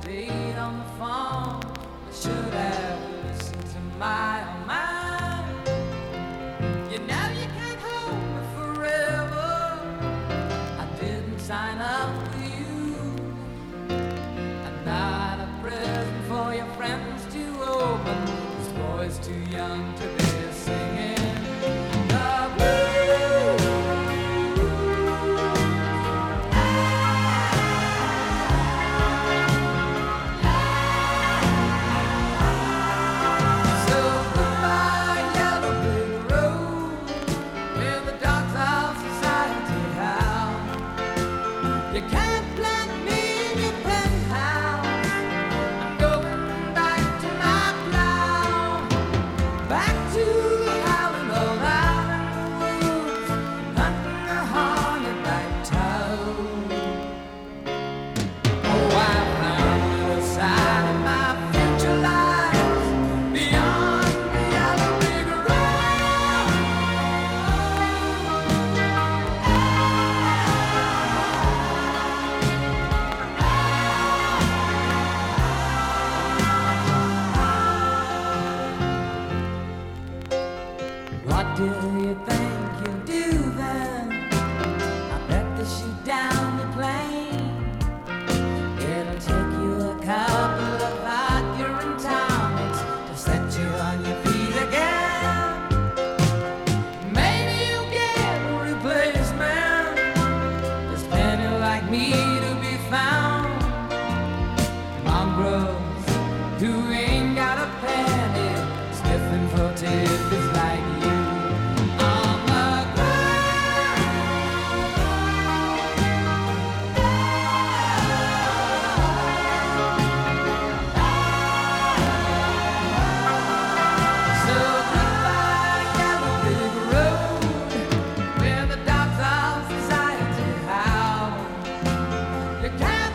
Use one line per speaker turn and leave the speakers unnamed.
date on the phone. I should have listened to my own mind. You know you can't hold me forever. I didn't sign up for you. I'm not a present for your friends to open. This boy's too young to be singing the blues. So goodbye, yellow brick road, where the dogs of society howl. You can't plant me in your penthouse. I'm going back to my plow, back to the howling old island woods, hunting a hornet-like toad. Oh, I found the side of my future lies beyond the yellow brick road. What do you think you'll do then? I bet they shoot down the plane. It'll take you a couple of hot urine tonics to set you on your feet again. Maybe you'll get a replacement. There's plenty like me to be found. Mongrels who ain't got a penny, sniffing for tidbits like you. On the ground. So goodbye, yellow brick road, where the dogs of society howl. You can't